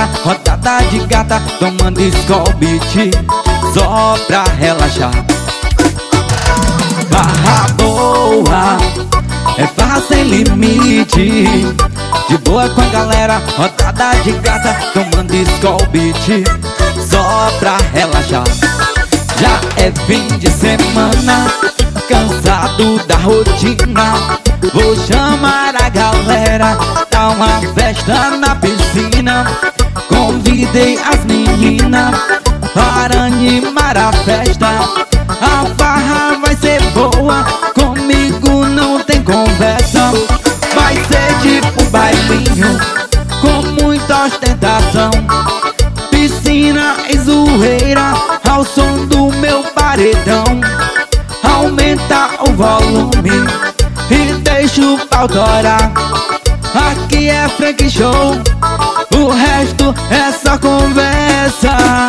galera, rodada de gata, tomando Skol Beat, só pra relaxar. Barra boa, é farra sem limite, de boa com a galera, rodada de gata, tomando Skol Beat, só pra relaxar. Já é fim de semana, cansado da rotina, vou chamar a galera, dá uma festa na piscina. Convidei as meninas para animar a festa. A farra vai ser boa, comigo não tem conversa. Vai ser tipo bailinho, com muita ostentação, piscina e zoeira ao som do meu paredão. Aumenta o volume e deixa o pau torar. Aqui é Frank Show, o resto é só conversa.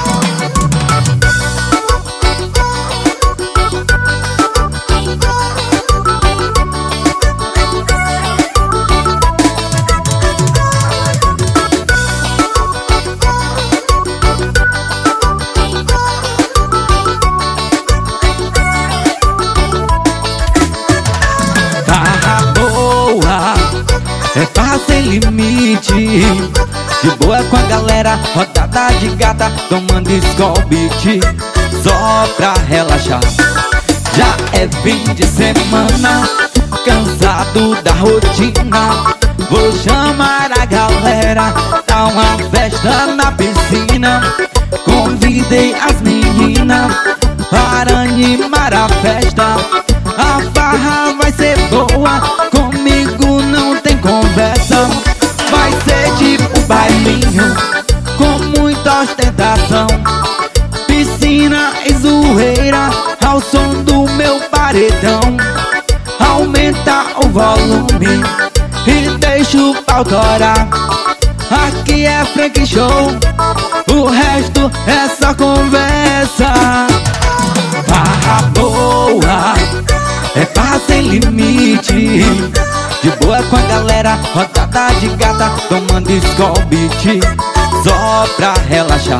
É farra sem limite, de boa com a galera, rodada de gata, tomando Skol Beat, só pra relaxar. Já é fim de semana, cansado da rotina, vou chamar a galera, dá uma festa na piscina. Convidei as meninas para animar a festa. A farra vai ser boa, comigo não tem conversa. Vai ser tipo bailinho, com muita ostentação, piscina e zoeira ao som do meu paredão. Aumenta o volume e deixa o pau torar. Aqui é Frank Show, o resto é só conversa. Farra boa, é farra sem limite, de boa com a galera, rodada de gata, tomando Skol Beat, só pra relaxar.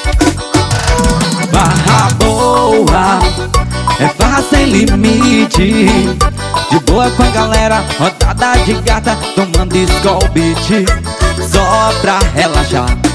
Barra boa, é farra sem limite, de boa com a galera, rodada de gata, tomando Skol Beat, só pra relaxar.